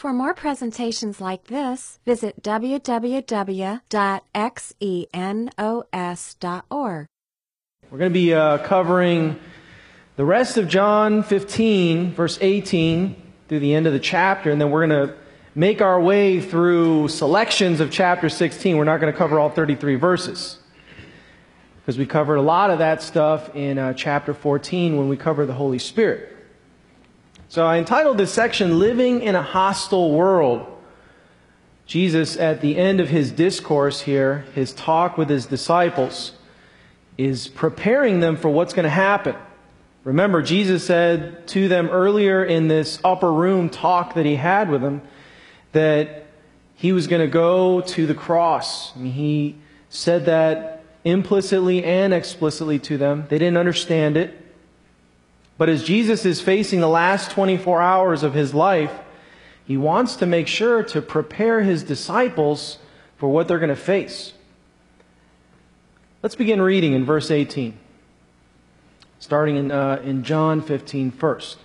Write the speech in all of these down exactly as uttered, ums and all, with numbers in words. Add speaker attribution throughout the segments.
Speaker 1: For more presentations like this, visit w w w dot xenos dot org.
Speaker 2: We're going to be uh, covering the rest of John fifteen, verse eighteen, through the end of the chapter, and then we're going to make our way through selections of chapter sixteen. We're not going to cover all thirty-three verses, because we covered a lot of that stuff in uh, chapter fourteen when we covered the Holy Spirit. So I entitled this section, Living in a Hostile World. Jesus, at the end of his discourse here, his talk with his disciples, is preparing them for what's going to happen. Remember, Jesus said to them earlier in this upper room talk that he had with them that he was going to go to the cross. I mean, he said that implicitly and explicitly to them. They didn't understand it. But as Jesus is facing the last twenty-four hours of his life, he wants to make sure to prepare his disciples for what they're going to face. Let's begin reading in verse eighteen, starting in, uh, in John fifteen first.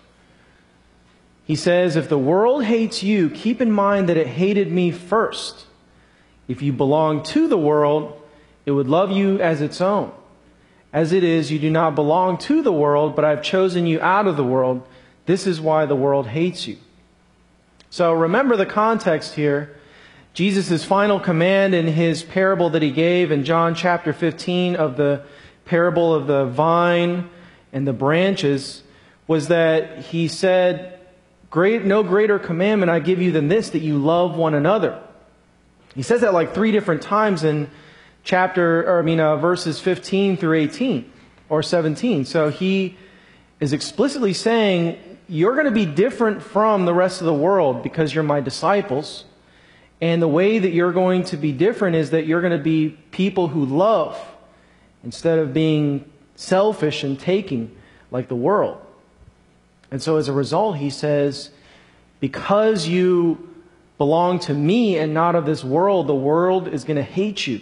Speaker 2: He says, "If the world hates you, keep in mind that it hated me first. If you belong to the world, it would love you as its own. As it is, you do not belong to the world, but I've chosen you out of the world. This is why the world hates you." So remember the context here. Jesus' final command in his parable that he gave in John chapter fifteen of the parable of the vine and the branches was that he said, "Great, no greater commandment I give you than this, that you love one another." He says that like three different times in chapter, or I mean, uh, verses fifteen through eighteen or seventeen. So he is explicitly saying, you're going to be different from the rest of the world because you're my disciples. And the way that you're going to be different is that you're going to be people who love instead of being selfish and taking like the world. And so as a result, he says, because you belong to me and not of this world, the world is going to hate you.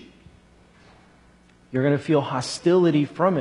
Speaker 2: You're going to feel hostility from it.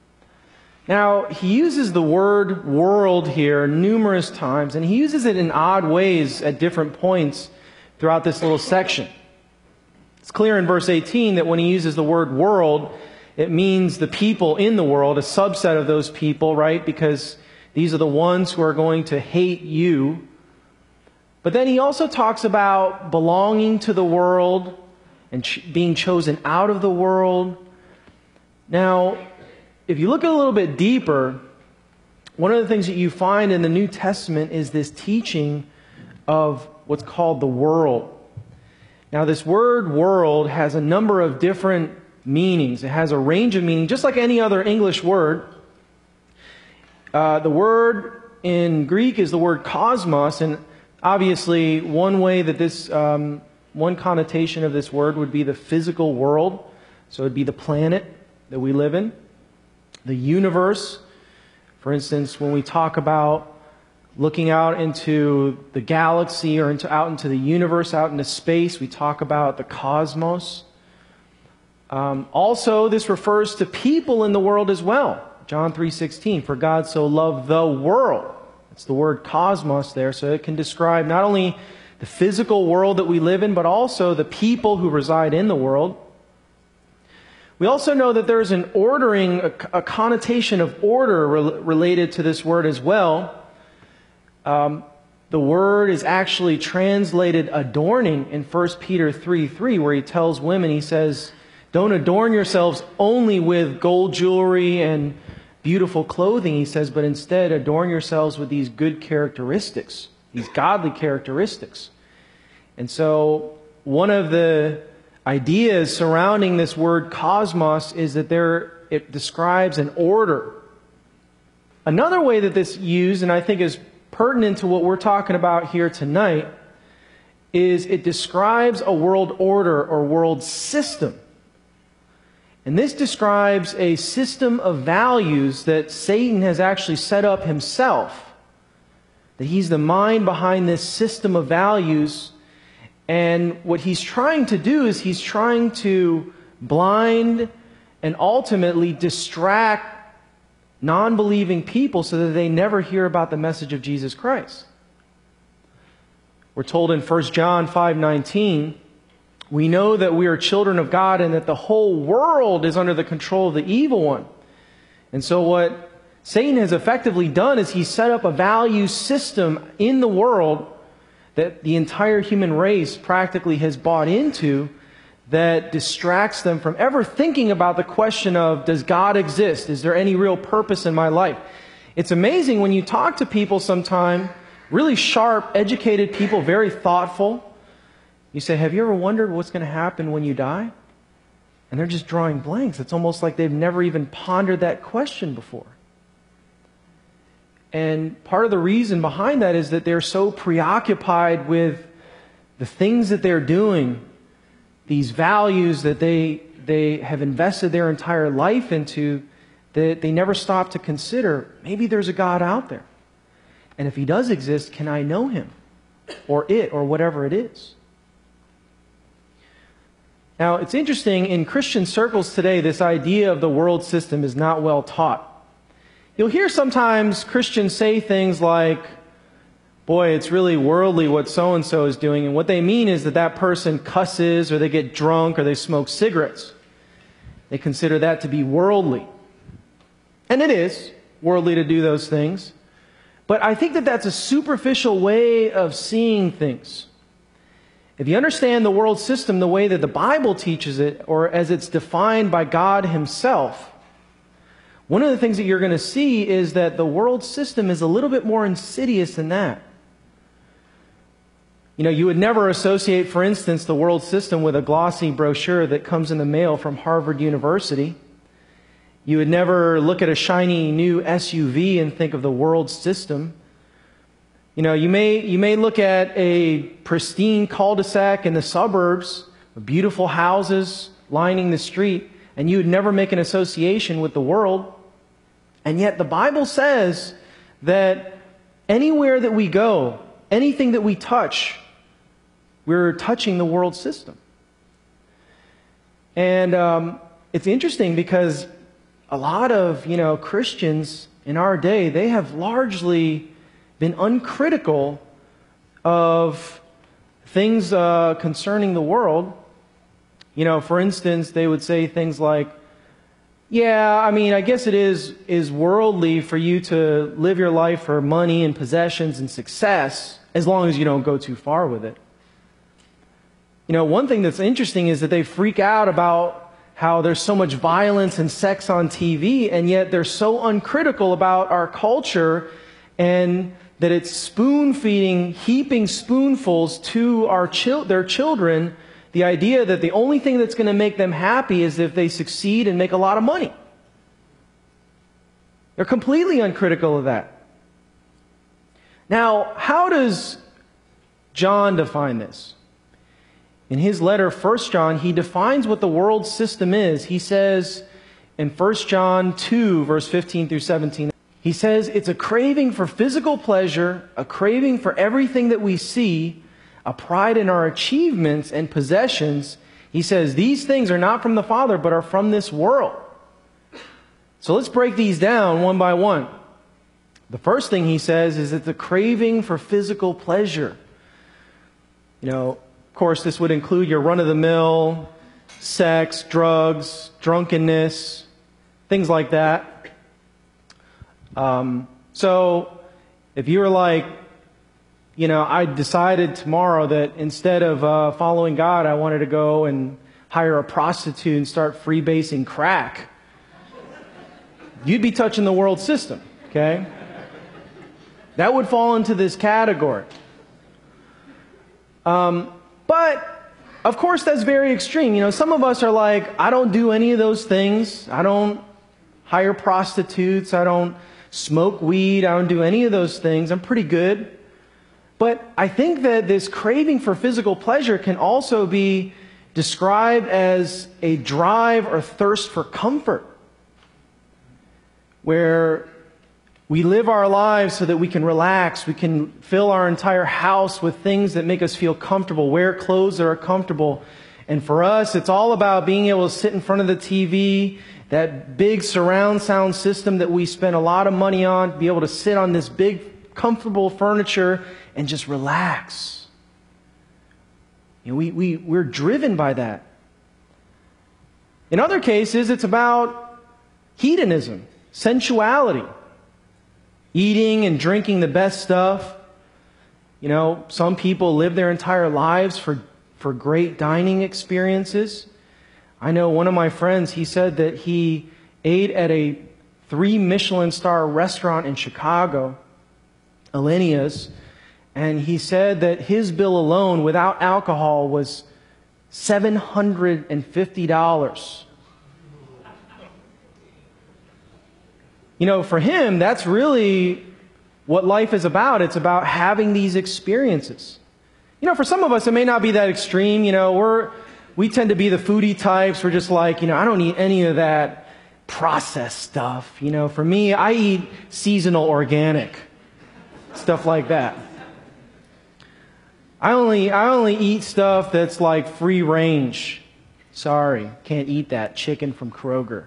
Speaker 2: Now, he uses the word world here numerous times, and he uses it in odd ways at different points throughout this little section. It's clear in verse eighteen that when he uses the word world, it means the people in the world, a subset of those people, right? Because these are the ones who are going to hate you. But then he also talks about belonging to the world and ch- being chosen out of the world. Now, if you look a little bit deeper, one of the things that you find in the New Testament is this teaching of what's called the world. Now, this word world has a number of different meanings. It has a range of meaning, just like any other English word. Uh, the word in Greek is the word cosmos, and obviously one way that this, um, one connotation of this word would be the physical world. So it would be the planet that we live in, the universe. For instance, when we talk about looking out into the galaxy or into out into the universe, out into space, we talk about the cosmos. Um, also, this refers to people in the world as well. John three sixteen, "For God so loved the world." It's the word cosmos there, so it can describe not only the physical world that we live in, but also the people who reside in the world. We also know that there's an ordering, a, a connotation of order re- related to this word as well. Um, the word is actually translated adorning in First Peter three three, where he tells women, he says, don't adorn yourselves only with gold jewelry and beautiful clothing, he says, but instead adorn yourselves with these good characteristics, these godly characteristics. And so one of the ideas surrounding this word cosmos is that there it describes an order. Another way that this is used, and I think is pertinent to what we're talking about here tonight, is it describes a world order or world system. And this describes a system of values that Satan has actually set up himself. That he's the mind behind this system of values. And what he's trying to do is he's trying to blind and ultimately distract non-believing people so that they never hear about the message of Jesus Christ. We're told in First John five nineteen, we know that we are children of God and that the whole world is under the control of the evil one. And so what Satan has effectively done is he's set up a value system in the world that the entire human race practically has bought into, that distracts them from ever thinking about the question of, does God exist? Is there any real purpose in my life? It's amazing when you talk to people sometime, really sharp, educated people, very thoughtful. You say, have you ever wondered what's going to happen when you die? And they're just drawing blanks. It's almost like they've never even pondered that question before. And part of the reason behind that is that they're so preoccupied with the things that they're doing, these values that they they have invested their entire life into, that they never stop to consider, maybe there's a God out there. And if He does exist, can I know Him? Or it, or whatever it is. Now, it's interesting, in Christian circles today, this idea of the world system is not well taught. You'll hear sometimes Christians say things like, boy, it's really worldly what so-and-so is doing. And what they mean is that that person cusses, or they get drunk, or they smoke cigarettes. They consider that to be worldly. And it is worldly to do those things. But I think that that's a superficial way of seeing things. If you understand the world system the way that the Bible teaches it, or as it's defined by God Himself, one of the things that you're going to see is that the world system is a little bit more insidious than that. You know, you would never associate, for instance, the world system with a glossy brochure that comes in the mail from Harvard University. You would never look at a shiny new S U V and think of the world system. You know, you may, you may look at a pristine cul-de-sac in the suburbs, with beautiful houses lining the street, and you would never make an association with the world. And yet the Bible says that anywhere that we go, anything that we touch, we're touching the world system. And um, it's interesting because a lot of, you know, Christians in our day, they have largely been uncritical of things uh, concerning the world. You know, for instance, they would say things like, yeah, I mean, I guess it is, is worldly for you to live your life for money and possessions and success, as long as you don't go too far with it. You know, one thing that's interesting is that they freak out about how there's so much violence and sex on T V, and yet they're so uncritical about our culture, and that it's spoon-feeding, heaping spoonfuls to our chil- their children, the idea that the only thing that's going to make them happy is if they succeed and make a lot of money. They're completely uncritical of that. Now, how does John define this? In his letter, First John, he defines what the world system is. He says in First John two, verse fifteen through seventeen, he says, it's a craving for physical pleasure, a craving for everything that we see, a pride in our achievements and possessions. He says, these things are not from the Father, but are from this world. So let's break these down one by one. The first thing he says is it's a craving for physical pleasure. You know, of course, this would include your run-of-the-mill, sex, drugs, drunkenness, things like that. Um, so if you were like, you know, I decided tomorrow that instead of uh, following God, I wanted to go and hire a prostitute and start freebasing crack, you'd be touching the world system, okay? That would fall into this category. Um, but, of course, that's very extreme. You know, some of us are like, I don't do any of those things. I don't hire prostitutes. I don't smoke weed. I don't do any of those things. I'm pretty good. But I think that this craving for physical pleasure can also be described as a drive or thirst for comfort, where we live our lives so that we can relax, we can fill our entire house with things that make us feel comfortable, wear clothes that are comfortable. And for us, it's all about being able to sit in front of the T V, that big surround sound system that we spend a lot of money on, be able to sit on this big comfortable furniture and just relax. You know, we, we, we're driven by that. In other cases, it's about hedonism, sensuality, eating and drinking the best stuff. You know, some people live their entire lives for, for great dining experiences. I know one of my friends, he said that he ate at a three Michelin star restaurant in Chicago, Alineia's, and he said that his bill alone without alcohol was seven hundred fifty dollars. You know, for him, that's really what life is about. It's about having these experiences. You know, for some of us, it may not be that extreme. You know, we're, we tend to be the foodie types. We're just like, you know, I don't eat any of that processed stuff. You know, for me, I eat seasonal organic, stuff like that. I only, I only eat stuff that's like free range. Sorry, can't eat that chicken from Kroger.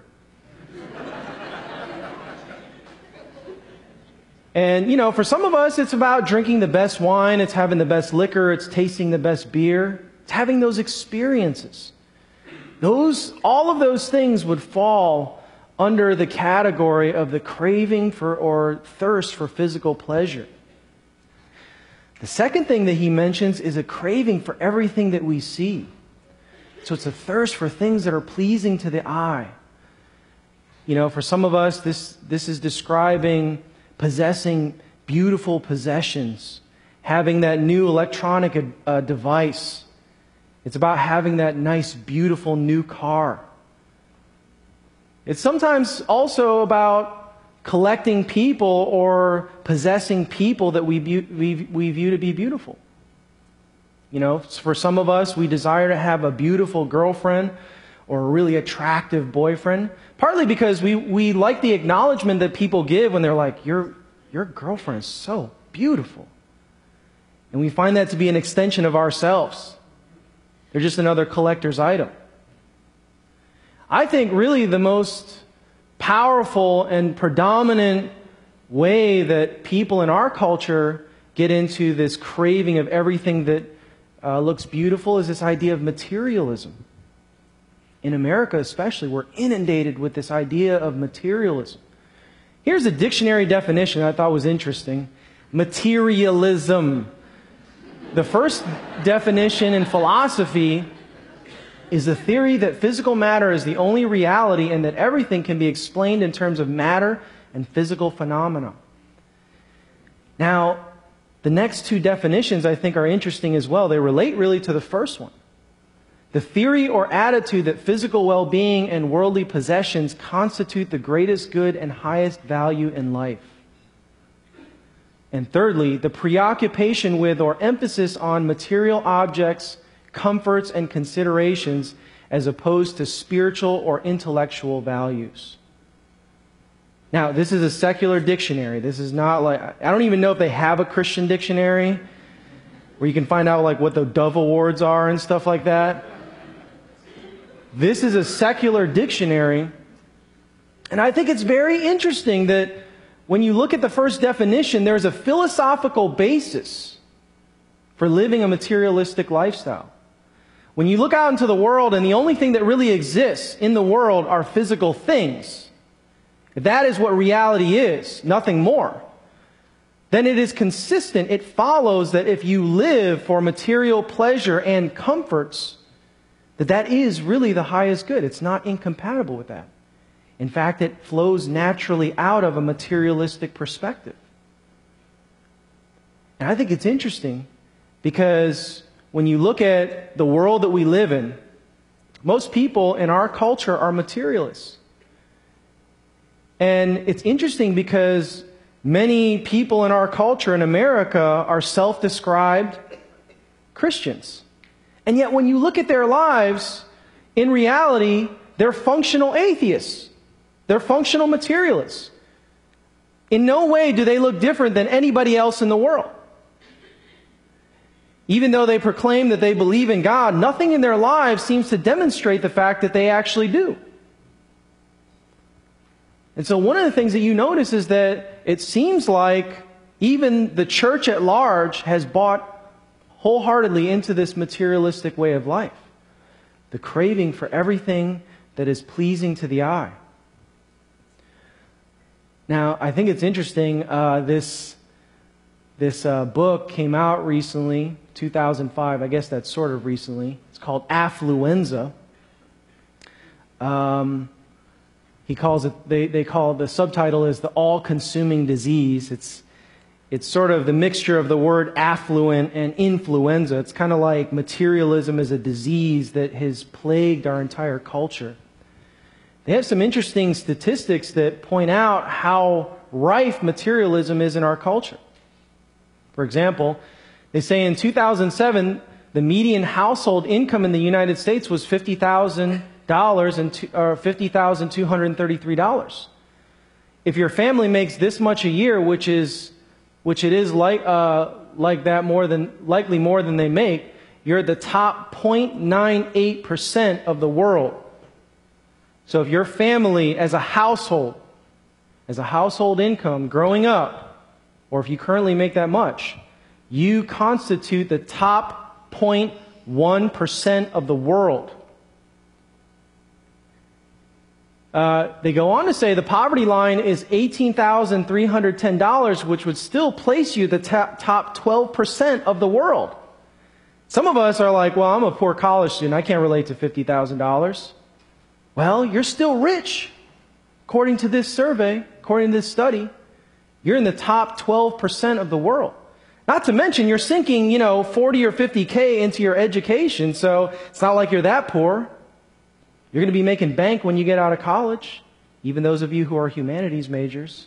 Speaker 2: And, you know, for some of us, it's about drinking the best wine, it's having the best liquor, it's tasting the best beer, it's having those experiences. Those, all of those things would fall under the category of the craving for or thirst for physical pleasure. The second thing that he mentions is a craving for everything that we see. So it's a thirst for things that are pleasing to the eye. You know, for some of us, this, this is describing possessing beautiful possessions, having that new electronic uh, device. It's about having that nice, beautiful new car. It's sometimes also about collecting people or possessing people that we, be- we, we view to be beautiful. You know, for some of us, we desire to have a beautiful girlfriend or a really attractive boyfriend, partly because we, we like the acknowledgement that people give when they're like, your, your girlfriend is so beautiful. And we find that to be an extension of ourselves. They're just another collector's item. I think really the most powerful and predominant way that people in our culture get into this craving of everything that uh, looks beautiful is this idea of materialism. In America especially, we're inundated with this idea of materialism. Here's a dictionary definition I thought was interesting. Materialism. The first definition in philosophy is the theory that physical matter is the only reality and that everything can be explained in terms of matter and physical phenomena. Now, the next two definitions I think are interesting as well. They relate really to the first one. The theory or attitude that physical well-being and worldly possessions constitute the greatest good and highest value in life. And thirdly, the preoccupation with or emphasis on material objects, comforts, and considerations as opposed to spiritual or intellectual values. Now, this is a secular dictionary. This is not like, I don't even know if they have a Christian dictionary where you can find out like what the Dove Awards are and stuff like that. This is a secular dictionary, and I think it's very interesting that when you look at the first definition, there's a philosophical basis for living a materialistic lifestyle. When you look out into the world and the only thing that really exists in the world are physical things, if that is what reality is, nothing more, then it is consistent. It follows that if you live for material pleasure and comforts, that that is really the highest good. It's not incompatible with that. In fact, it flows naturally out of a materialistic perspective. And I think it's interesting because when you look at the world that we live in, most people in our culture are materialists. And it's interesting because many people in our culture in America are self-described Christians. And yet when you look at their lives, in reality, they're functional atheists. They're functional materialists. In no way do they look different than anybody else in the world. Even though they proclaim that they believe in God, nothing in their lives seems to demonstrate the fact that they actually do. And so one of the things that you notice is that it seems like even the church at large has bought wholeheartedly into this materialistic way of life. The craving for everything that is pleasing to the eye. Now, I think it's interesting, uh, this, this uh, book came out recently, two thousand five, I guess that's sort of recently. It's called Affluenza. Um, he calls it, they, they call the subtitle is The All-Consuming Disease. It's, it's sort of the mixture of the word affluent and influenza. It's kind of like materialism is a disease that has plagued our entire culture. They have some interesting statistics that point out how rife materialism is in our culture. For example, they say in two thousand seven, the median household income in the United States was fifty thousand dollars and fifty thousand two hundred thirty-three dollars. If your family makes this much a year, which is, which it is like uh, like that more than likely more than they make, you're at the top zero point nine eight percent of the world. So if your family as a household, as a household income growing up, or if you currently make that much, you constitute the top zero point one percent of the world. Uh, they go on to say the poverty line is eighteen thousand three hundred ten dollars, which would still place you the top, top twelve percent of the world. Some of us are like, well, I'm a poor college student. I can't relate to fifty thousand dollars. Well, you're still rich. According to this survey, according to this study, you're in the top twelve percent of the world. Not to mention, you're sinking, you know, forty or fifty K into your education, so it's not like you're that poor. You're going to be making bank when you get out of college, even those of you who are humanities majors.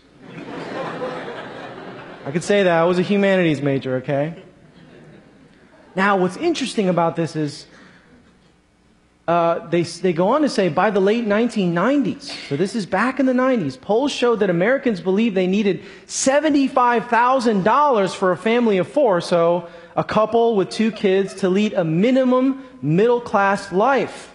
Speaker 2: I could say that. I was a humanities major, okay? Now, what's interesting about this is uh, they, they go on to say by the late nineteen nineties, so this is back in the nineties, polls showed that Americans believed they needed seventy-five thousand dollars for a family of four, so a couple with two kids, to lead a minimum middle-class life.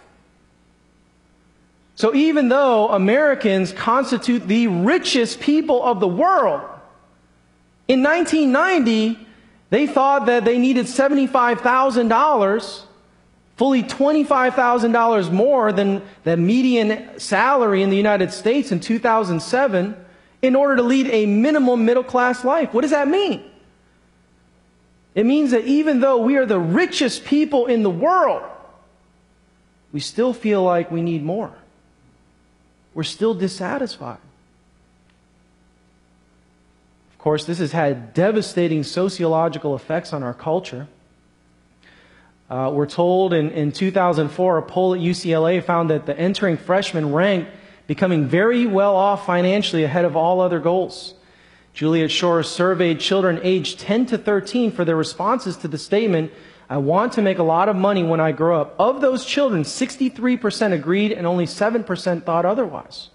Speaker 2: So even though Americans constitute the richest people of the world, in nineteen ninety, they thought that they needed seventy-five thousand dollars, fully twenty-five thousand dollars more than the median salary in the United States in two thousand seven, in order to lead a minimum middle-class life. What does that mean? It means that even though we are the richest people in the world, we still feel like we need more. We're still dissatisfied. Of course, this has had devastating sociological effects on our culture. Uh, we're told in, in two thousand four, a poll at U C L A found that the entering freshmen ranked becoming very well off financially ahead of all other goals. Juliet Shore surveyed children aged ten to thirteen for their responses to the statement, "I want to make a lot of money when I grow up." Of those children, sixty-three percent agreed and only seven percent thought otherwise.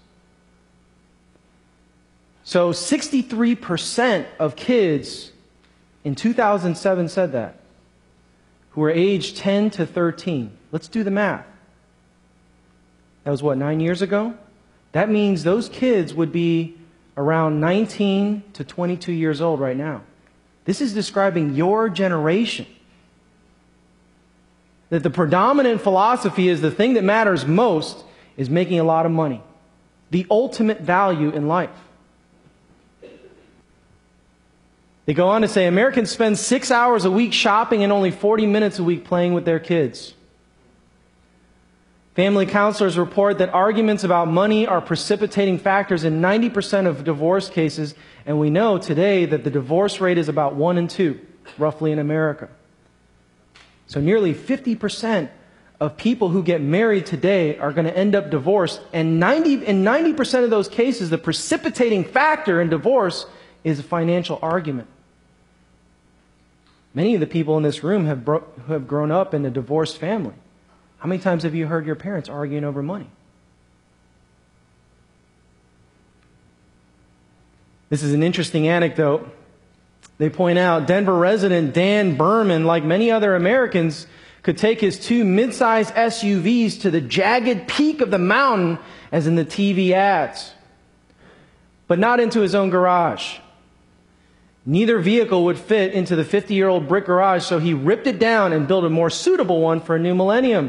Speaker 2: So sixty-three percent of kids in two thousand seven said that, who were aged ten to thirteen. Let's do the math. That was what, nine years ago? That means those kids would be around nineteen to twenty-two years old right now. This is describing your generation. That the predominant philosophy is the thing that matters most is making a lot of money. The ultimate value in life. They go on to say Americans spend six hours a week shopping and only forty minutes a week playing with their kids. Family counselors report that arguments about money are precipitating factors in ninety percent of divorce cases, and we know today that the divorce rate is about one in two, roughly, in America. So nearly fifty percent of people who get married today are going to end up divorced, and ninety, in ninety percent of those cases, the precipitating factor in divorce is a financial argument. Many of the people in this room have, bro- who have grown up in a divorced family. How many times have you heard your parents arguing over money? This is an interesting anecdote. They point out Denver resident Dan Berman, like many other Americans, could take his two mid-sized S U Vs to the jagged peak of the mountain as in the T V ads, but not into his own garage. Neither vehicle would fit into the fifty-year-old brick garage, so he ripped it down and built a more suitable one for a new millennium.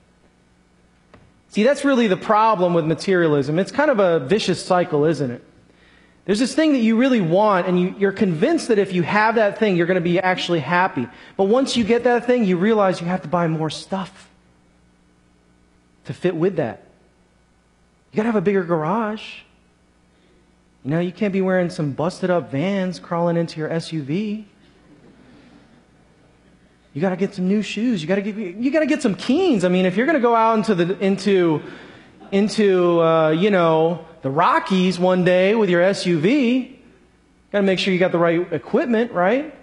Speaker 2: See, that's really the problem with materialism. It's kind of a vicious cycle, isn't it? There's this thing that you really want, and you, you're convinced that if you have that thing, you're going to be actually happy. But once you get that thing, you realize you have to buy more stuff to fit with that. You got to have a bigger garage. You know, you can't be wearing some busted up Vans crawling into your S U V. You got to get some new shoes. You got to get you got to get some Keens. I mean, if you're going to go out into the into into uh, you know, the Rockies one day with your S U V, got to make sure you got the right equipment, right?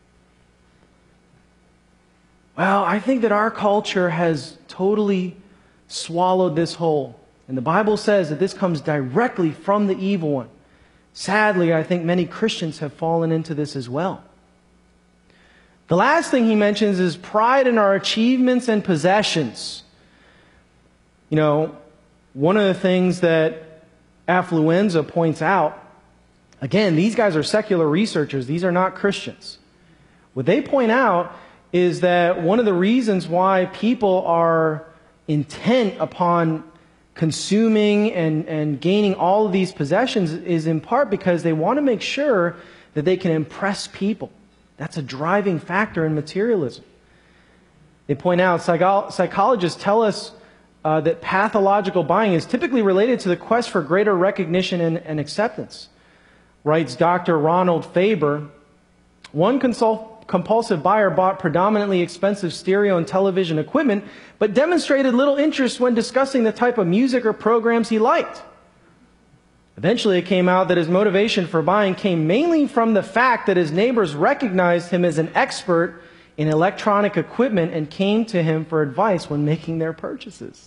Speaker 2: Well, I think that our culture has totally swallowed this whole. And the Bible says that this comes directly from the evil one. Sadly, I think many Christians have fallen into this as well. The last thing he mentions is pride in our achievements and possessions. You know, one of the things that Affluenza points out, again, these guys are secular researchers. These are not Christians. What they point out is that one of the reasons why people are intent upon consuming and, and gaining all of these possessions is in part because they want to make sure that they can impress people. That's a driving factor in materialism. They point out, psycho- psychologists tell us uh, that pathological buying is typically related to the quest for greater recognition and, and acceptance. Writes Doctor Ronald Faber, one consult- compulsive buyer bought predominantly expensive stereo and television equipment, but demonstrated little interest when discussing the type of music or programs he liked. Eventually, it came out that his motivation for buying came mainly from the fact that his neighbors recognized him as an expert in electronic equipment and came to him for advice when making their purchases.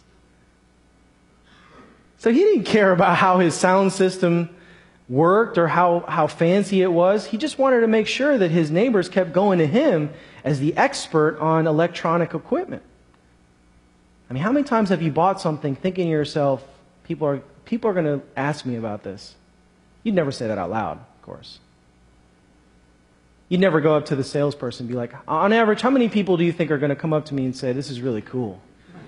Speaker 2: So he didn't care about how his sound system worked or how, how fancy it was. He just wanted to make sure that his neighbors kept going to him as the expert on electronic equipment. I mean, how many times have you bought something thinking to yourself, people are people are going to ask me about this? You'd never say that out loud, of course. You'd never go up to the salesperson and be like, on average, how many people do you think are going to come up to me and say, this is really cool?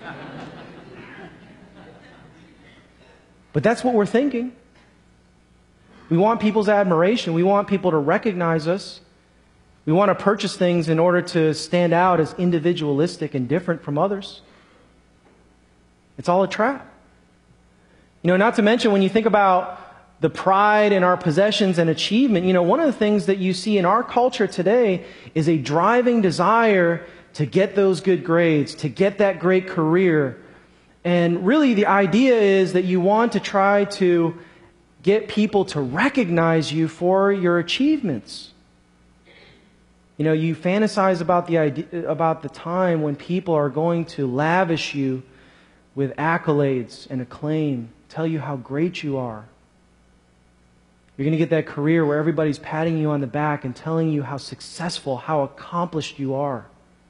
Speaker 2: But that's what we're thinking. We want people's admiration. We want people to recognize us. We want to purchase things in order to stand out as individualistic and different from others. It's all a trap. You know, not to mention when you think about the pride in our possessions and achievement, you know, one of the things that you see in our culture today is a driving desire to get those good grades, to get that great career. And really the idea is that you want to try to get people to recognize you for your achievements. You know, you fantasize about the idea, about the time when people are going to lavish you with accolades and acclaim, tell you how great you are. You're going to get that career where everybody's patting you on the back and telling you how successful, how accomplished you are.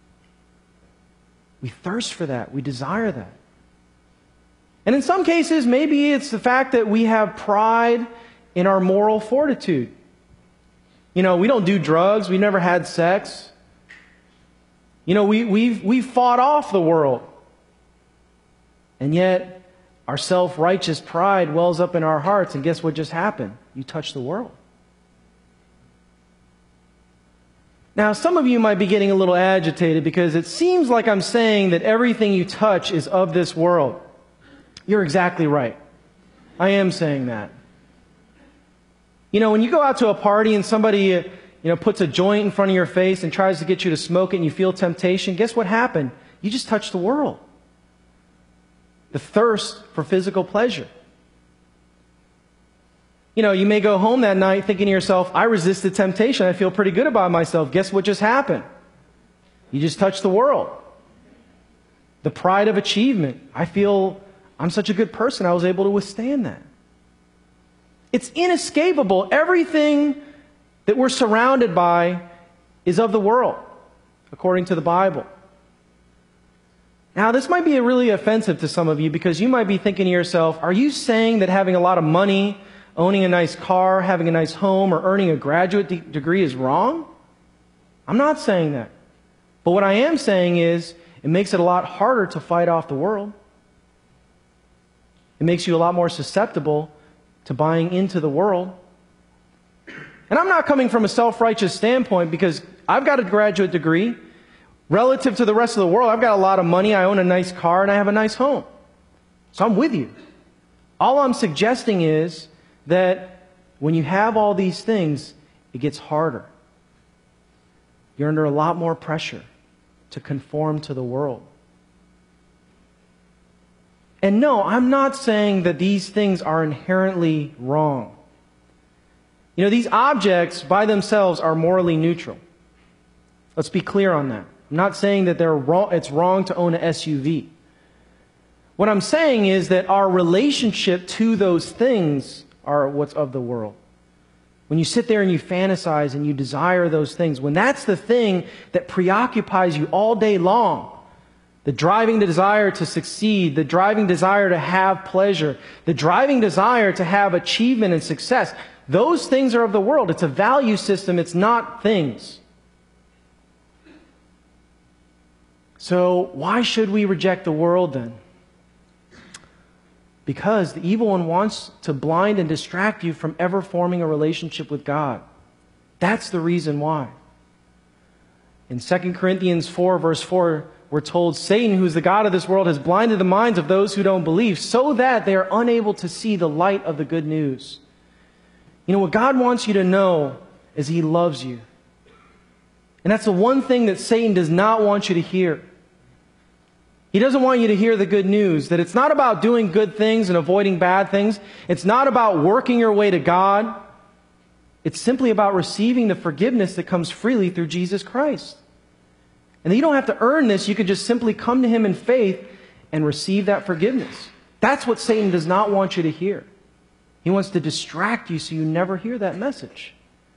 Speaker 2: We thirst for that. We desire that. And in some cases, maybe it's the fact that we have pride in our moral fortitude. You know, we don't do drugs. We never had sex. You know, we, we've, we've fought off the world. And yet, our self-righteous pride wells up in our hearts, and guess what just happened? You touched the world. Now, some of you might be getting a little agitated because it seems like I'm saying that everything you touch is of this world. You're exactly right. I am saying that. You know, when you go out to a party and somebody, you know, puts a joint in front of your face and tries to get you to smoke it and you feel temptation, guess what happened? You just touched the world. The thirst for physical pleasure. You know, you may go home that night thinking to yourself, I resisted temptation. I feel pretty good about myself. Guess what just happened? You just touched the world. The pride of achievement. I feel I'm such a good person. I was able to withstand that. It's inescapable. Everything that we're surrounded by is of the world, according to the Bible. Now, this might be really offensive to some of you because you might be thinking to yourself, are you saying that having a lot of money, owning a nice car, having a nice home, or earning a graduate de- degree is wrong? I'm not saying that. But what I am saying is it makes it a lot harder to fight off the world. It makes you a lot more susceptible to buying into the world. And I'm not coming from a self-righteous standpoint because I've got a graduate degree. Relative to the rest of the world, I've got a lot of money, I own a nice car, and I have a nice home. So I'm with you. All I'm suggesting is that when you have all these things, it gets harder. You're under a lot more pressure to conform to the world. And no, I'm not saying that these things are inherently wrong. You know, these objects by themselves are morally neutral. Let's be clear on that. I'm not saying that they're wrong, it's wrong to own an S U V. What I'm saying is that our relationship to those things are what's of the world. When you sit there and you fantasize and you desire those things, when that's the thing that preoccupies you all day long, the driving desire to succeed, the driving desire to have pleasure, the driving desire to have achievement and success, those things are of the world. It's a value system, it's not things. So why should we reject the world then? Because the evil one wants to blind and distract you from ever forming a relationship with God. That's the reason why. In Second Corinthians four, verse four, we're told, Satan, who is the god of this world, has blinded the minds of those who don't believe, so that they are unable to see the light of the good news. You know, what God wants you to know is He loves you. And that's the one thing that Satan does not want you to hear. He doesn't want you to hear the good news, that it's not about doing good things and avoiding bad things. It's not about working your way to God. It's simply about receiving the forgiveness that comes freely through Jesus Christ. And you don't have to earn this. You can just simply come to Him in faith and receive that forgiveness. That's what Satan does not want you to hear. He wants to distract you so you never hear that message.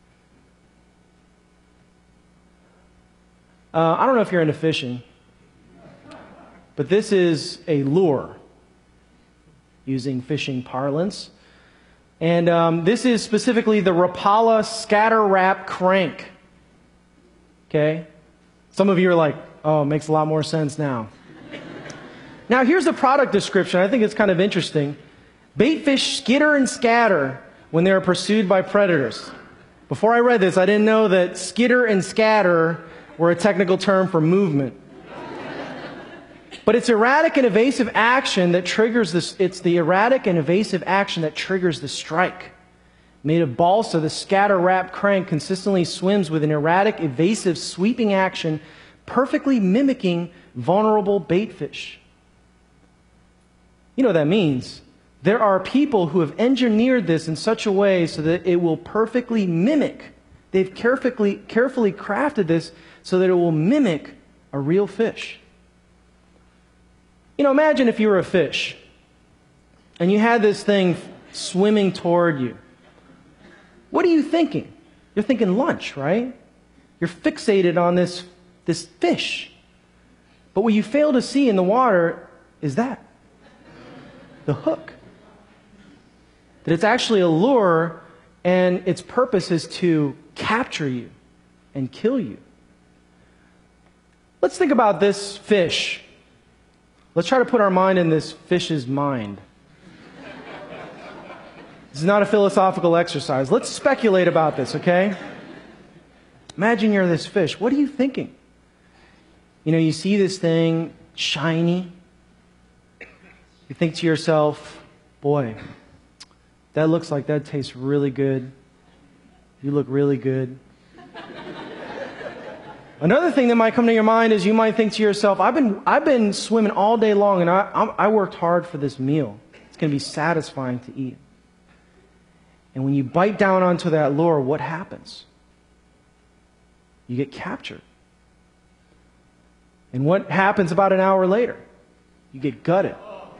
Speaker 2: Uh, I don't know if you're into fishing, but this is a lure, using fishing parlance. And um, this is specifically the Rapala Scatter Wrap Crank. Okay? Some of you are like, oh, it makes a lot more sense now. Now, here's the product description. I think it's kind of interesting. Bait fish skitter and scatter when they are pursued by predators. Before I read this, I didn't know that skitter and scatter were a technical term for movement. But it's erratic and evasive action that triggers this. It's the erratic and evasive action that triggers the strike. Made of balsa, the scatter wrap crank consistently swims with an erratic, evasive, sweeping action, perfectly mimicking vulnerable bait fish. You know what that means? There are people who have engineered this in such a way so that it will perfectly mimic. They've carefully, carefully crafted this so that it will mimic a real fish. You know, imagine if you were a fish and you had this thing swimming toward you. What are you thinking? You're thinking lunch, right? You're fixated on this, this fish. But what you fail to see in the water is that. The hook. That it's actually a lure and its purpose is to capture you and kill you. Let's think about this fish. Let's try to put our mind in this fish's mind. This is not a philosophical exercise. Let's speculate about this, okay? Imagine you're this fish. What are you thinking? You know, you see this thing shiny. You think to yourself, boy, that looks like that tastes really good. You look really good. Another thing that might come to your mind is you might think to yourself, I've been, I've been swimming all day long and I, I'm, I worked hard for this meal. It's going to be satisfying to eat. And when you bite down onto that lure, what happens? You get captured. And what happens about an hour later? You get gutted.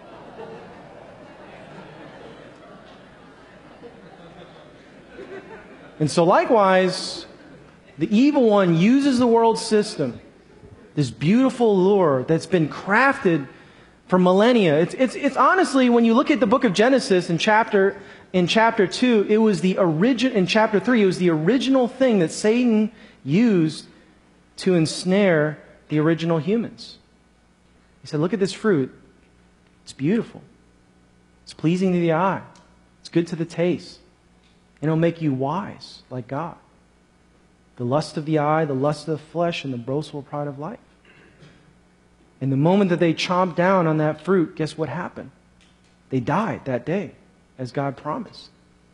Speaker 2: And so likewise, the evil one uses the world system, this beautiful lure that's been crafted for millennia. It's, it's, it's honestly, when you look at the book of Genesis in chapter in chapter two, it was the origin, in chapter three, it was the original thing that Satan used to ensnare the original humans. He said, look at this fruit. It's beautiful. It's pleasing to the eye. It's good to the taste. And it'll make you wise like God. The lust of the eye, the lust of the flesh, and the boastful pride of life. And the moment that they chomped down on that fruit, guess what happened? They died that day, as God promised.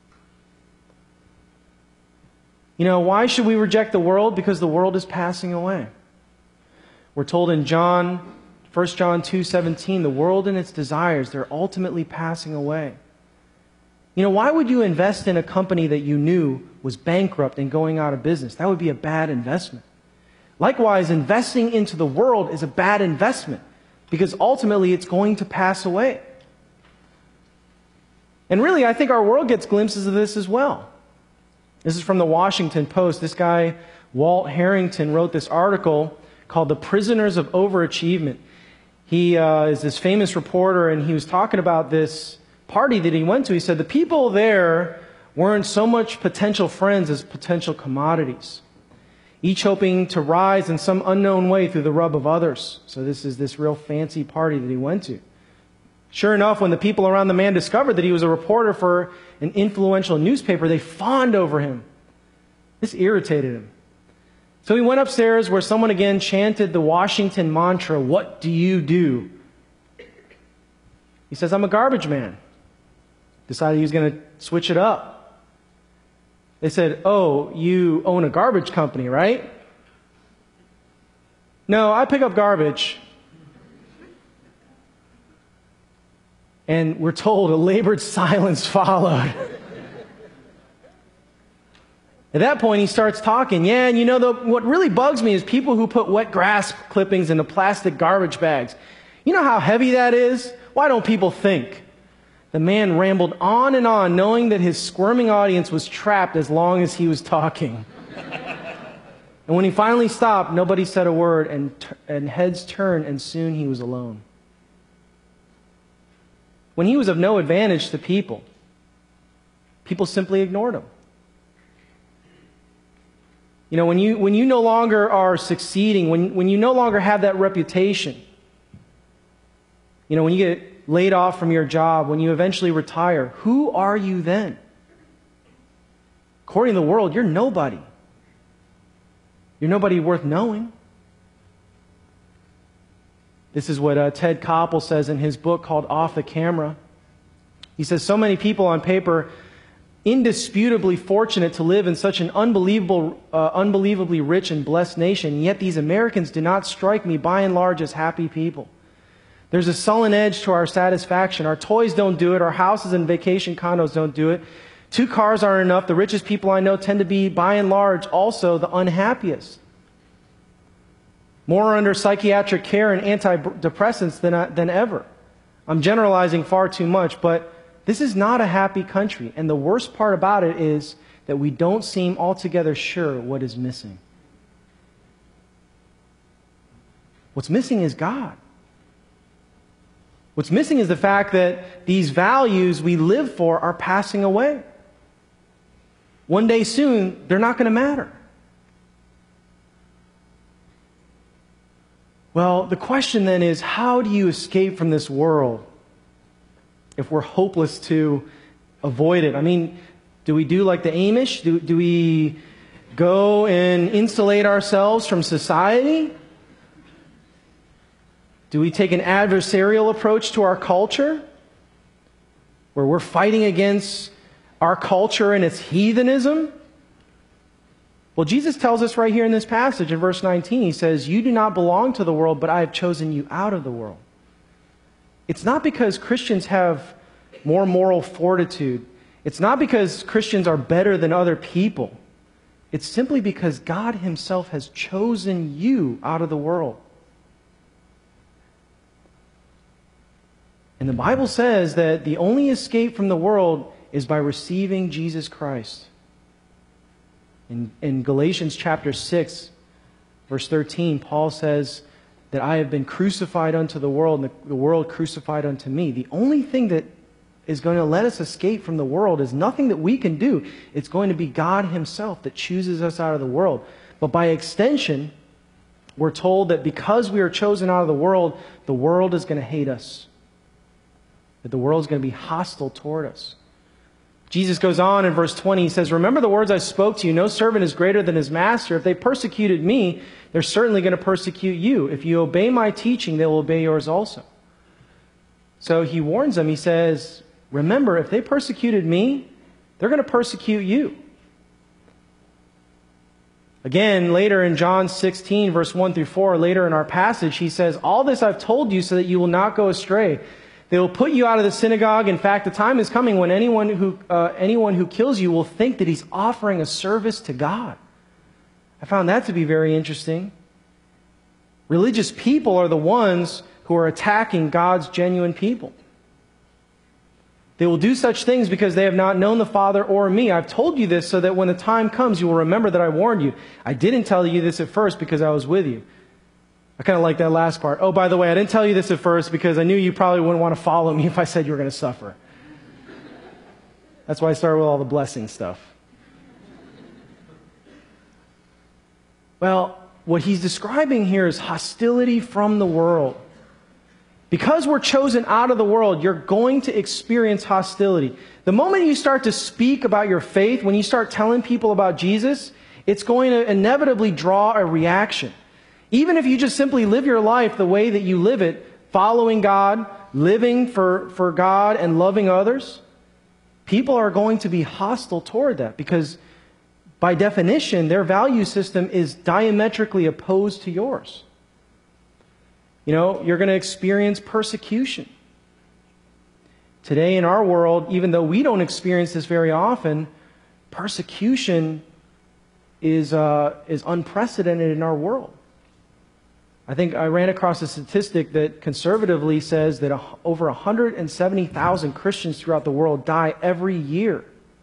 Speaker 2: You know, why should we reject the world? Because the world is passing away. We're told in John, First John two seventeen, the world and its desires, they're ultimately passing away. You know, why would you invest in a company that you knew was bankrupt and going out of business? That would be a bad investment. Likewise, investing into the world is a bad investment because ultimately it's going to pass away. And really, I think our world gets glimpses of this as well. This is from the Washington Post. This guy, Walt Harrington, wrote this article called The Prisoners of Overachievement. He uh, is this famous reporter, and he was talking about this party that he went to. He said the people there weren't so much potential friends as potential commodities, each hoping to rise in some unknown way through the rub of others. So this is this real fancy party that he went to. Sure enough, when the people around the man discovered that he was a reporter for an influential newspaper, they fawned over him. This irritated him. So he went upstairs where someone again chanted the Washington mantra, "What do you do?" He says, "I'm a garbage man." Decided he was going to switch it up. They said, "Oh, you own a garbage company, right?" "No, I pick up garbage." And we're told a labored silence followed. At that point, he starts talking. Yeah, and you know, the, what really bugs me is people who put wet grass clippings into plastic garbage bags. You know how heavy that is? Why don't people think? The man rambled on and on, knowing that his squirming audience was trapped as long as he was talking. And when he finally stopped, nobody said a word, and, and heads turned, and soon he was alone. When he was of no advantage to people, people simply ignored him. You know, when you, when you no longer are succeeding, when, when you no longer have that reputation, you know, when you get laid off from your job, when you eventually retire, who are you then? According to the world, you're nobody. You're nobody worth knowing. This is what uh, Ted Koppel says in his book called Off the Camera. He says, so many people on paper indisputably fortunate to live in such an unbelievable, uh, unbelievably rich and blessed nation, yet these Americans do not strike me by and large as happy people. There's a sullen edge to our satisfaction. Our toys don't do it. Our houses and vacation condos don't do it. Two cars aren't enough. The richest people I know tend to be, by and large, also the unhappiest. More under psychiatric care and antidepressants than, than ever. I'm generalizing far too much, but this is not a happy country. And the worst part about it is that we don't seem altogether sure what is missing. What's missing is God. What's missing is the fact that these values we live for are passing away. One day soon, they're not going to matter. Well, the question then is, how do you escape from this world if we're hopeless to avoid it? I mean, do we do like the Amish? Do, do we go and insulate ourselves from society? Do we take an adversarial approach to our culture, where we're fighting against our culture and its heathenism? Well, Jesus tells us right here in this passage in verse nineteen, he says, you do not belong to the world, but I have chosen you out of the world. It's not because Christians have more moral fortitude. It's not because Christians are better than other people. It's simply because God himself has chosen you out of the world. And the Bible says that the only escape from the world is by receiving Jesus Christ. In, in Galatians chapter six, verse thirteen, Paul says that I have been crucified unto the world, and the, the world crucified unto me. The only thing that is going to let us escape from the world is nothing that we can do. It's going to be God himself that chooses us out of the world. But by extension, we're told that because we are chosen out of the world, the world is going to hate us. That the world is going to be hostile toward us. Jesus goes on in verse twenty, he says, "Remember the words I spoke to you, no servant is greater than his master. If they persecuted me, they're certainly going to persecute you. If you obey my teaching, they will obey yours also." So he warns them, he says, remember, if they persecuted me, they're going to persecute you. Again, later in John sixteen, verse one through four, later in our passage, he says, "All this I've told you so that you will not go astray. They will put you out of the synagogue. In fact, the time is coming when anyone who, uh, anyone who kills you will think that he's offering a service to God." I found that to be very interesting. Religious people are the ones who are attacking God's genuine people. They will do such things because they have not known the Father or me. I've told you this so that when the time comes, you will remember that I warned you. I didn't tell you this at first because I was with you. I kind of like that last part. Oh, by the way, I didn't tell you this at first because I knew you probably wouldn't want to follow me if I said you were going to suffer. That's why I started with all the blessing stuff. Well, what he's describing here is hostility from the world. Because we're chosen out of the world, you're going to experience hostility. The moment you start to speak about your faith, when you start telling people about Jesus, it's going to inevitably draw a reaction. Even if you just simply live your life the way that you live it, following God, living for, for God and loving others, people are going to be hostile toward that because by definition, their value system is diametrically opposed to yours. You know, you're going to experience persecution. Today in our world, even though we don't experience this very often, persecution is, uh, is unprecedented in our world. I think I ran across a statistic that conservatively says that over one hundred seventy thousand Christians throughout the world die every year.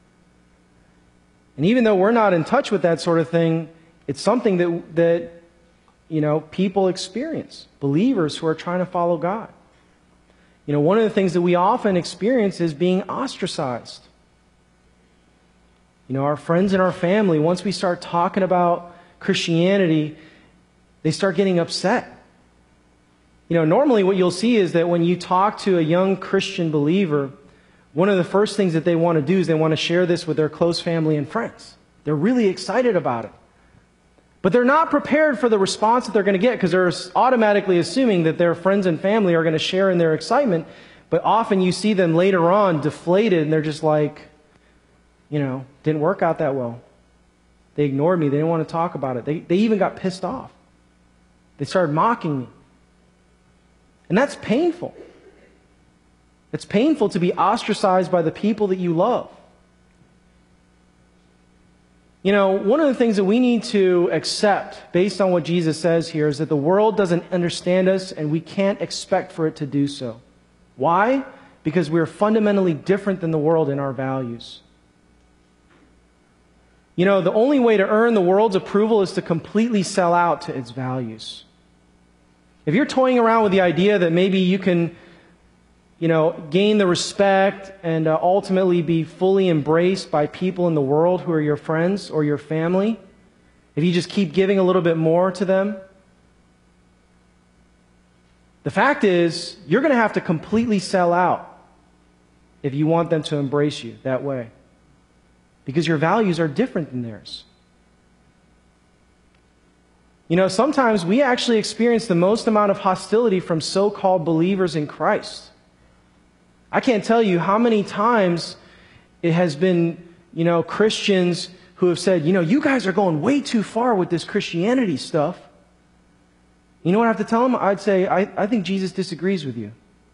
Speaker 2: And even though we're not in touch with that sort of thing, it's something that, that you know, people experience, believers who are trying to follow God. You know, one of the things that we often experience is being ostracized. You know, our friends and our family, once we start talking about Christianity, they start getting upset. You know, normally what you'll see is that when you talk to a young Christian believer, one of the first things that they want to do is they want to share this with their close family and friends. They're really excited about it. But they're not prepared for the response that they're going to get because they're automatically assuming that their friends and family are going to share in their excitement. But often you see them later on deflated and they're just like, you know, didn't work out that well. They ignored me. They didn't want to talk about it. They, they even got pissed off. They started mocking me. And that's painful. It's painful to be ostracized by the people that you love. You know, one of the things that we need to accept based on what Jesus says here is that the world doesn't understand us and we can't expect for it to do so. Why? Because we're fundamentally different than the world in our values. You know, the only way to earn the world's approval is to completely sell out to its values. If you're toying around with the idea that maybe you can, you know, gain the respect and uh, ultimately be fully embraced by people in the world who are your friends or your family, if you just keep giving a little bit more to them, the fact is you're going to have to completely sell out if you want them to embrace you that way. Because your values are different than theirs. You know, sometimes we actually experience the most amount of hostility from so-called believers in Christ. I can't tell you how many times it has been, you know, Christians who have said, you know, you guys are going way too far with this Christianity stuff. You know what I have to tell them? I'd say, I, I think Jesus disagrees with you.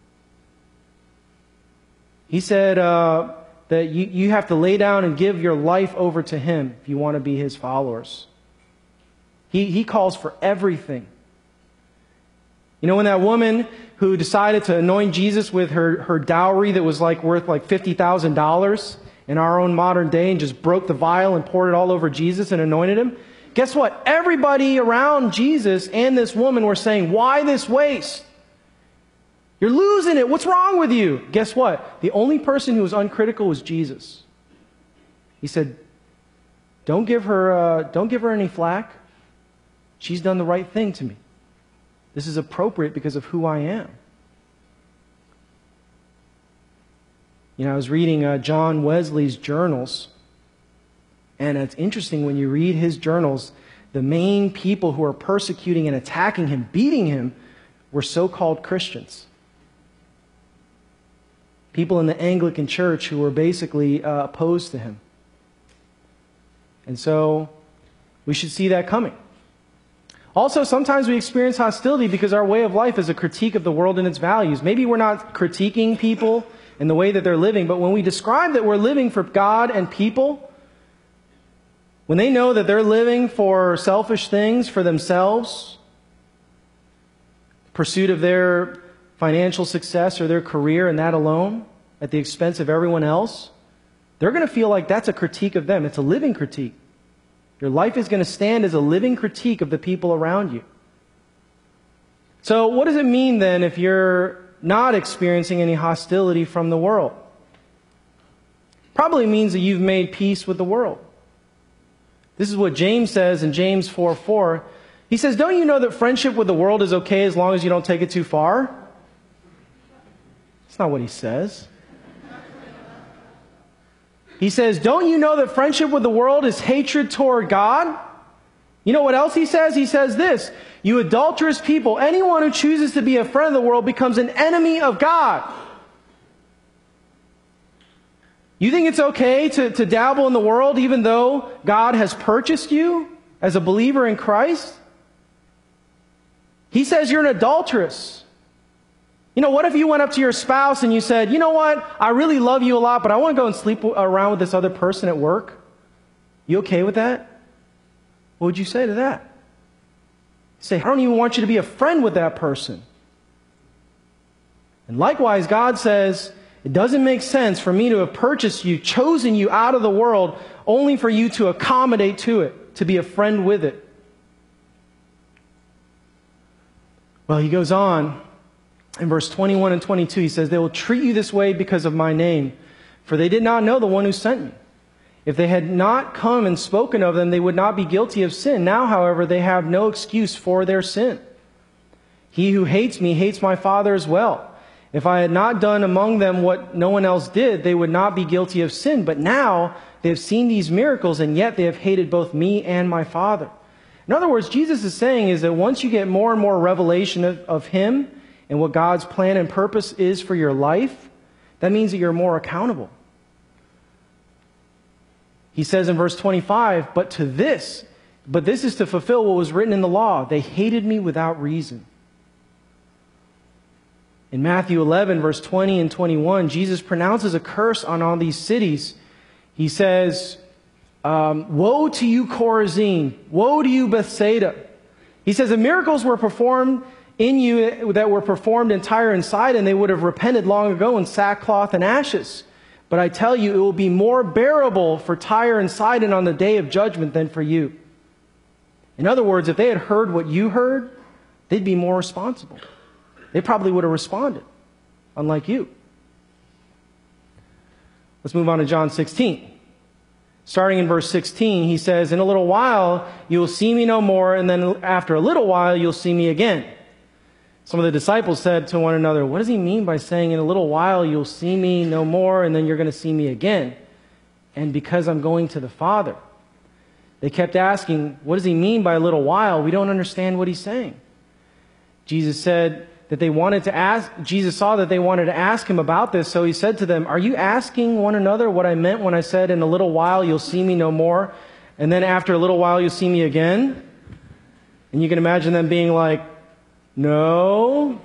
Speaker 2: He said, uh, that you, you have to lay down and give your life over to Him if you want to be His followers. He, he calls for everything. You know, when that woman who decided to anoint Jesus with her, her dowry that was like worth like fifty thousand dollars in our own modern day and just broke the vial and poured it all over Jesus and anointed Him, guess what? Everybody around Jesus and this woman were saying, why this waste? You're losing it. What's wrong with you? Guess what? The only person who was uncritical was Jesus. He said, don't give her, uh, don't give her any flack. She's done the right thing to me. This is appropriate because of who I am. You know, I was reading uh, John Wesley's journals, and it's interesting when you read his journals, the main people who are persecuting and attacking him, beating him, were so-called Christians. People in the Anglican Church who were basically uh, opposed to him. And so, we should see that coming. Also, sometimes we experience hostility because our way of life is a critique of the world and its values. Maybe we're not critiquing people in the way that they're living, but when we describe that we're living for God and people, when they know that they're living for selfish things for themselves, pursuit of their financial success or their career and that alone, at the expense of everyone else, they're going to feel like that's a critique of them. It's a living critique. Your life is going to stand as a living critique of the people around you. So what does it mean then if you're not experiencing any hostility from the world? Probably means that you've made peace with the world. This is what James says in James four four. He says, don't you know that friendship with the world is okay as long as you don't take it too far? That's not what he says. He says, don't you know that friendship with the world is hatred toward God? You know what else he says? He says this, you adulterous people, anyone who chooses to be a friend of the world becomes an enemy of God. You think it's okay to, to dabble in the world even though God has purchased you as a believer in Christ? He says you're an adulteress. You know, what if you went up to your spouse and you said, you know what, I really love you a lot, but I want to go and sleep around with this other person at work? You okay with that? What would you say to that? You say, I don't even want you to be a friend with that person. And likewise, God says, it doesn't make sense for me to have purchased you, chosen you out of the world, only for you to accommodate to it, to be a friend with it. Well, he goes on. In verse twenty-one and twenty-two, he says, they will treat you this way because of my name, for they did not know the one who sent me. If they had not come and spoken of them, they would not be guilty of sin. Now, however, they have no excuse for their sin. He who hates me hates my Father as well. If I had not done among them what no one else did, they would not be guilty of sin. But now they have seen these miracles, and yet they have hated both me and my Father. In other words, Jesus is saying is that once you get more and more revelation of, of Him, and what God's plan and purpose is for your life, that means that you're more accountable. He says in verse twenty-five, but to this, but this is to fulfill what was written in the law. They hated me without reason. In Matthew eleven, verse twenty and twenty-one, Jesus pronounces a curse on all these cities. He says, um, woe to you, Chorazin! Woe to you, Bethsaida! He says, the miracles were performed in you that were performed in Tyre and Sidon, they would have repented long ago in sackcloth and ashes. But I tell you, it will be more bearable for Tyre and Sidon on the day of judgment than for you. In other words, if they had heard what you heard, they'd be more responsible. They probably would have responded, unlike you. Let's move on to John sixteen. Starting in verse sixteen, he says, in a little while you will see me no more, and then after a little while you'll see me again. Some of the disciples said to one another, what does he mean by saying in a little while you'll see me no more and then you're going to see me again? And because I'm going to the Father. They kept asking, what does he mean by a little while? We don't understand what he's saying. Jesus said that they wanted to ask, Jesus saw that they wanted to ask him about this, so he said to them, are you asking one another what I meant when I said in a little while you'll see me no more and then after a little while you'll see me again? And you can imagine them being like, no.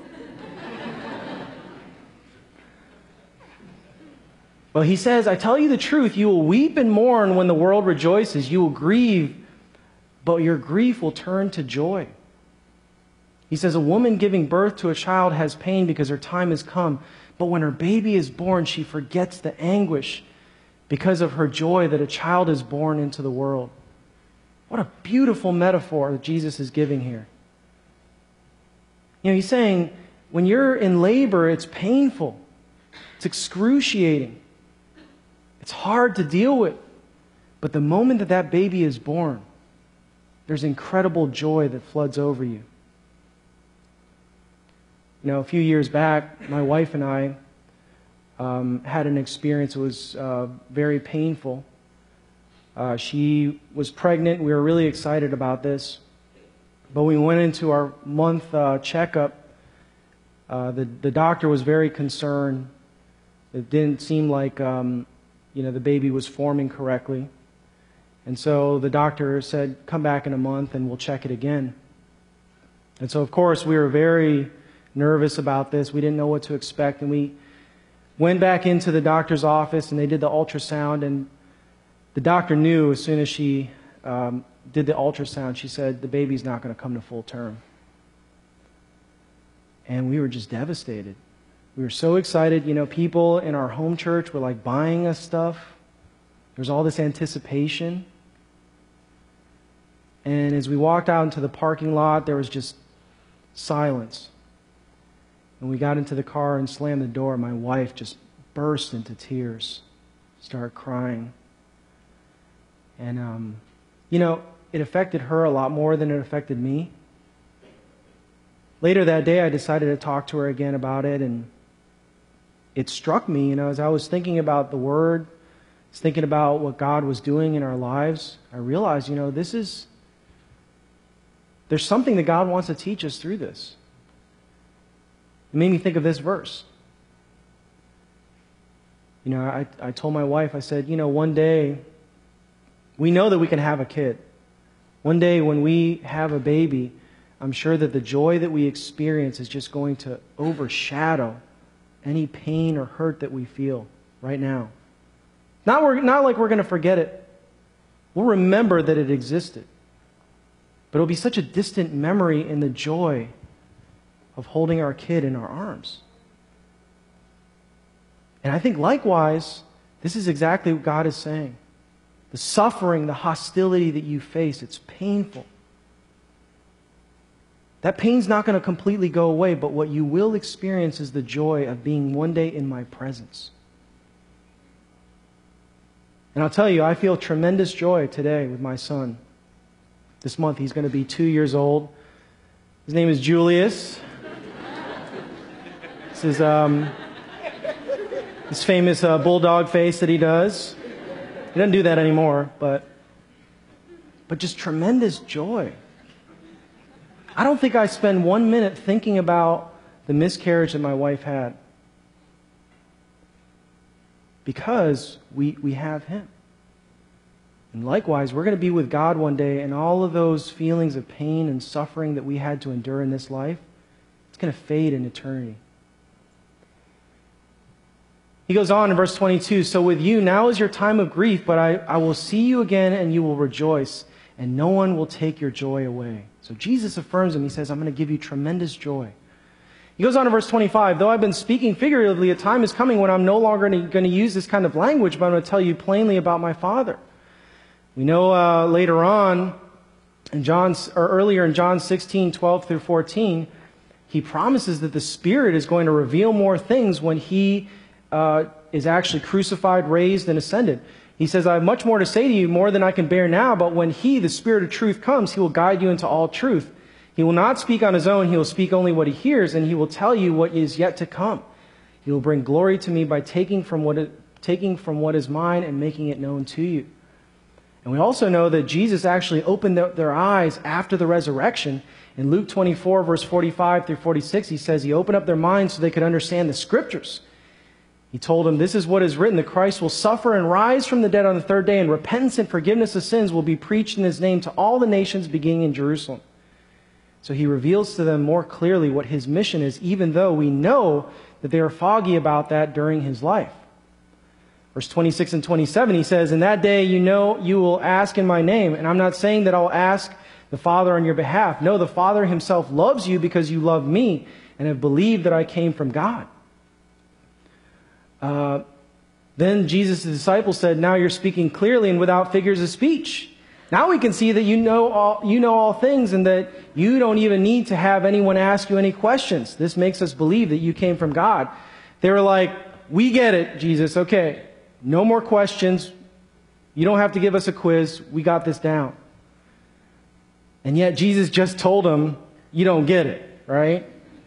Speaker 2: Well, he says, I tell you the truth, you will weep and mourn when the world rejoices. You will grieve, but your grief will turn to joy. He says, a woman giving birth to a child has pain because her time has come. But when her baby is born, she forgets the anguish because of her joy that a child is born into the world. What a beautiful metaphor that Jesus is giving here. You know, he's saying, when you're in labor, it's painful. It's excruciating. It's hard to deal with. But the moment that that baby is born, there's incredible joy that floods over you. You know, a few years back, my wife and I um, had an experience that was uh, very painful. Uh, she was pregnant. We were really excited about this. But we went into our month uh, checkup. Uh, the, the doctor was very concerned. It didn't seem like um, you know, the baby was forming correctly. And so the doctor said, come back in a month and we'll check it again. And so, of course, we were very nervous about this. We didn't know what to expect. And we went back into the doctor's office and they did the ultrasound. And the doctor knew as soon as she um, did the ultrasound, she said, the baby's not going to come to full term. And we were just devastated. We were so excited. You know, people in our home church were like buying us stuff. There was all this anticipation. And as we walked out into the parking lot, there was just silence. And we got into the car and slammed the door. My wife just burst into tears, started crying. And, um, you know, it affected her a lot more than it affected me. Later that day, I decided to talk to her again about it, and it struck me, you know, as I was thinking about the Word, was thinking about what God was doing in our lives, I realized, you know, this is, there's something that God wants to teach us through this. It made me think of this verse. You know, I, I told my wife, I said, you know, one day, we know that we can have a kid. One day when we have a baby, I'm sure that the joy that we experience is just going to overshadow any pain or hurt that we feel right now. Not, we're, not like we're going to forget it. We'll remember that it existed. But it'll be such a distant memory in the joy of holding our kid in our arms. And I think likewise, this is exactly what God is saying. The suffering, the hostility that you face, it's painful. That pain's not going to completely go away, but what you will experience is the joy of being one day in my presence. And I'll tell you, I feel tremendous joy today with my son. This month he's going to be two years old. His name is Julius. This is um, his famous uh, bulldog face that he does. He doesn't do that anymore, but but just tremendous joy. I don't think I spend one minute thinking about the miscarriage that my wife had, because we, we have him. And likewise, we're going to be with God one day, and all of those feelings of pain and suffering that we had to endure in this life, it's going to fade in eternity. He goes on in verse twenty-two, so with you, now is your time of grief, but I, I will see you again and you will rejoice, and no one will take your joy away. So Jesus affirms him. He says, I'm going to give you tremendous joy. He goes on in verse twenty-five, though I've been speaking figuratively, a time is coming when I'm no longer going to use this kind of language, but I'm going to tell you plainly about my Father. We know uh, later on, in John, or earlier in John sixteen, twelve through fourteen, he promises that the Spirit is going to reveal more things when he uh, is actually crucified, raised, and ascended. He says, I have much more to say to you, more than I can bear now, but when he, the Spirit of truth, comes, he will guide you into all truth. He will not speak on his own, he will speak only what he hears, and he will tell you what is yet to come. He will bring glory to me by taking from what, it, taking from what is mine and making it known to you. And we also know that Jesus actually opened their, their eyes after the resurrection. In Luke twenty-four, verse forty-five through forty-six, he says he opened up their minds so they could understand the Scriptures. He told them, this is what is written, that Christ will suffer and rise from the dead on the third day, and repentance and forgiveness of sins will be preached in his name to all the nations, beginning in Jerusalem. So he reveals to them more clearly what his mission is, even though we know that they are foggy about that during his life. Verse twenty-six and twenty-seven, he says, in that day you know you will ask in my name, and I'm not saying that I'll ask the Father on your behalf. No, the Father himself loves you because you love me and have believed that I came from God. Uh, then Jesus' disciples said, now you're speaking clearly and without figures of speech. Now we can see that you know all, you know all things and that you don't even need to have anyone ask you any questions. This makes us believe that you came from God. They were like, we get it, Jesus. Okay, no more questions. You don't have to give us a quiz. We got this down. And yet Jesus just told them, you don't get it, right?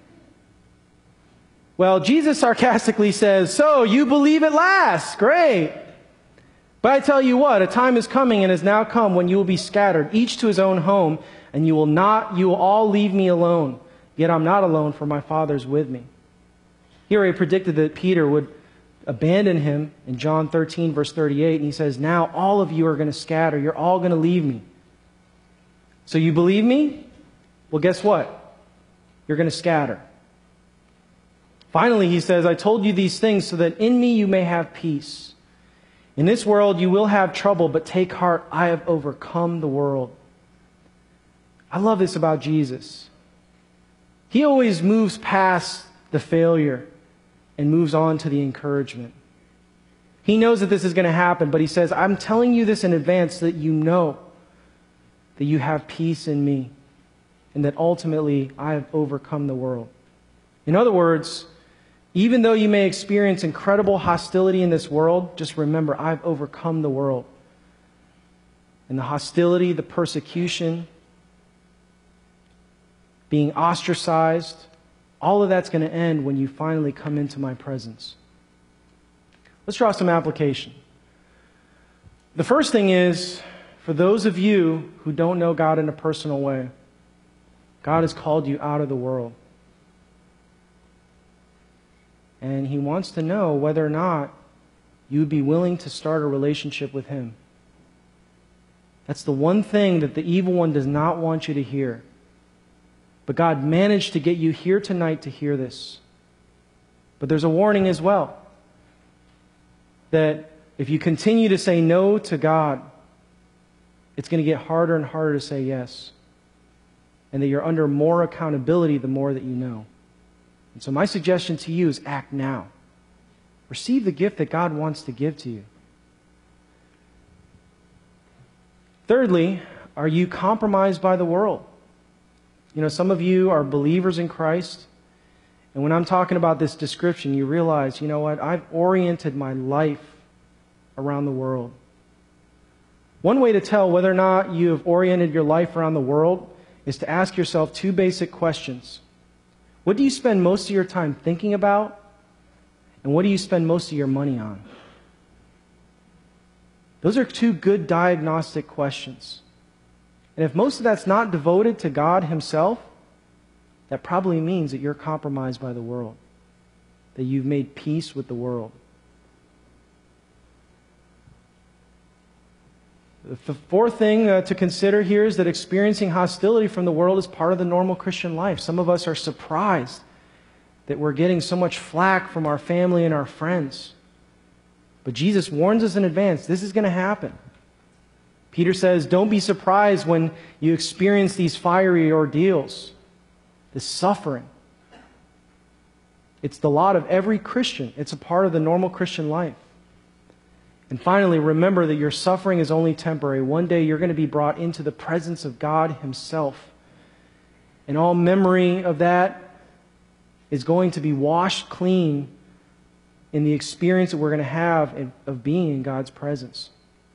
Speaker 2: Well, Jesus sarcastically says, so you believe at last. Great. But I tell you what, a time is coming and has now come when you will be scattered, each to his own home, and you will not, you will all leave me alone. Yet I'm not alone, for my Father's with me. Here he predicted that Peter would abandon him in John thirteen, verse thirty-eight, and he says, now all of you are going to scatter. You're all going to leave me. So you believe me? Well, guess what? You're going to scatter. Finally, he says, I told you these things so that in me you may have peace. In this world you will have trouble, but take heart, I have overcome the world. I love this about Jesus. He always moves past the failure and moves on to the encouragement. He knows that this is going to happen, but he says, I'm telling you this in advance so that you know that you have peace in me and that ultimately I have overcome the world. In other words, even though you may experience incredible hostility in this world, just remember, I've overcome the world. And the hostility, the persecution, being ostracized, all of that's going to end when you finally come into my presence. Let's draw some application. The first thing is, for those of you who don't know God in a personal way, God has called you out of the world. And He wants to know whether or not you would be willing to start a relationship with Him. That's the one thing that the evil one does not want you to hear. But God managed to get you here tonight to hear this. But there's a warning as well. That if you continue to say no to God, it's going to get harder and harder to say yes. And that you're under more accountability the more that you know. And so my suggestion to you is act now. Receive the gift that God wants to give to you. Thirdly, are you compromised by the world? You know, some of you are believers in Christ. And when I'm talking about this description, you realize, you know what, I've oriented my life around the world. One way to tell whether or not you have oriented your life around the world is to ask yourself two basic questions. What do you spend most of your time thinking about? And what do you spend most of your money on? Those are two good diagnostic questions. And if most of that's not devoted to God Himself, that probably means that you're compromised by the world, that you've made peace with the world. The fourth thing uh, to consider here is that experiencing hostility from the world is part of the normal Christian life. Some of us are surprised that we're getting so much flack from our family and our friends. But Jesus warns us in advance, this is going to happen. Peter says, don't be surprised when you experience these fiery ordeals, this suffering. It's the lot of every Christian. It's a part of the normal Christian life. And finally, remember that your suffering is only temporary. One day you're going to be brought into the presence of God Himself. And all memory of that is going to be washed clean in the experience that we're going to have in, of being in God's presence.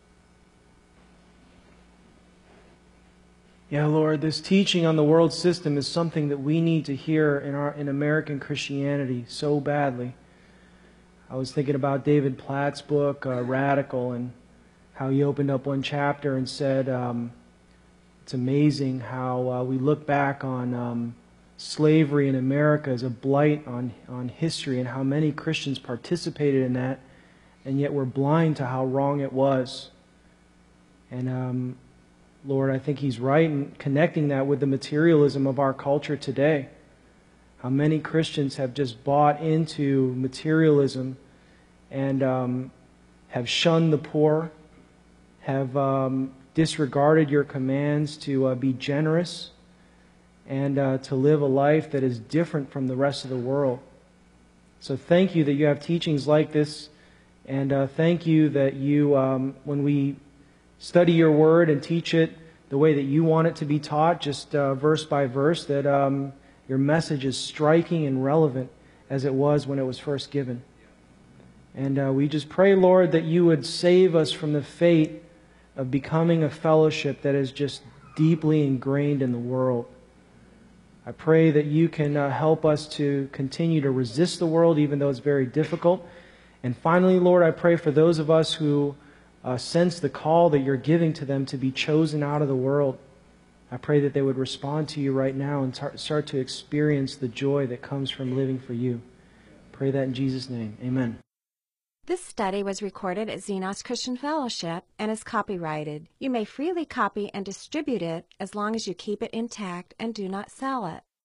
Speaker 2: Yeah, Lord, this teaching on the world system is something that we need to hear in our in American Christianity so badly. I was thinking about David Platt's book, uh, Radical, and how he opened up one chapter and said, um, it's amazing how uh, we look back on um, slavery in America as a blight on, on history and how many Christians participated in that, and yet we're blind to how wrong it was. And um, Lord, I think He's right in connecting that with the materialism of our culture today. How many Christians have just bought into materialism and um, have shunned the poor, have um, disregarded your commands to uh, be generous and uh, to live a life that is different from the rest of the world. So thank you that you have teachings like this, and uh, thank you that you, um, when we study your word and teach it the way that you want it to be taught, just uh, verse by verse, that um, your message is striking and relevant as it was when it was first given. And uh, we just pray, Lord, that you would save us from the fate of becoming a fellowship that is just deeply ingrained in the world. I pray that you can uh, help us to continue to resist the world, even though it's very difficult. And finally, Lord, I pray for those of us who uh, sense the call that you're giving to them to be chosen out of the world. I pray that they would respond to you right now and tar- start to experience the joy that comes from living for you. Pray that in Jesus' name. Amen.
Speaker 1: This study was recorded at Xenos Christian Fellowship and is copyrighted. You may freely copy and distribute it as long as you keep it intact and do not sell it.